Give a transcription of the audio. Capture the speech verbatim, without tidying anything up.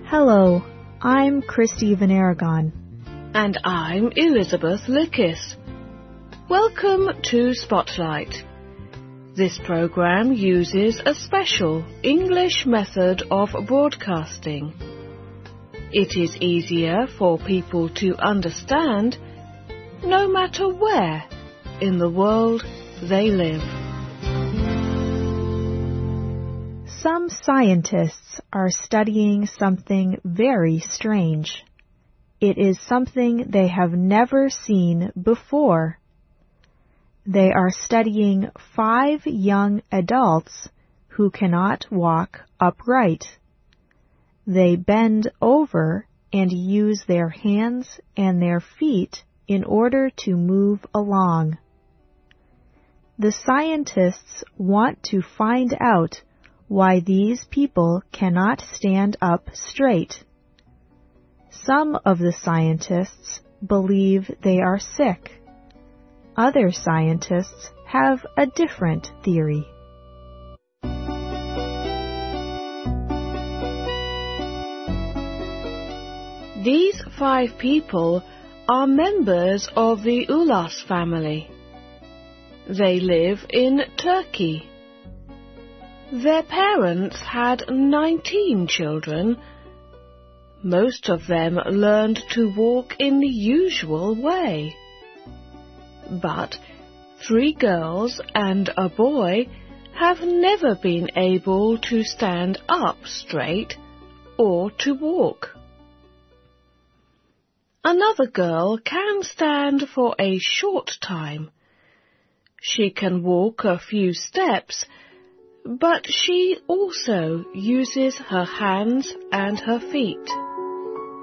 Hello, I'm Christy Van Aragon. And I'm Elizabeth Lickis. Welcome to Spotlight. This program uses a special English method of broadcasting. It is easier for people to understand no matter where in the world they live. Some scientists are studying something very strange. It is something they have never seen before. They are studying five young adults who cannot walk upright. They bend over and use their hands and their feet in order to move along. The scientists want to find out why these people cannot stand up straight. Some of the scientists believe they are sick. Other scientists have a different theory. These five people are members of the Ulas family. They live in Turkey. Their parents had nineteen children. Most of them learned to walk in the usual way. But three girls and a boy have never been able to stand up straight or to walk. Another girl can stand for a short time. She can walk a few steps, but she also uses her hands and her feet.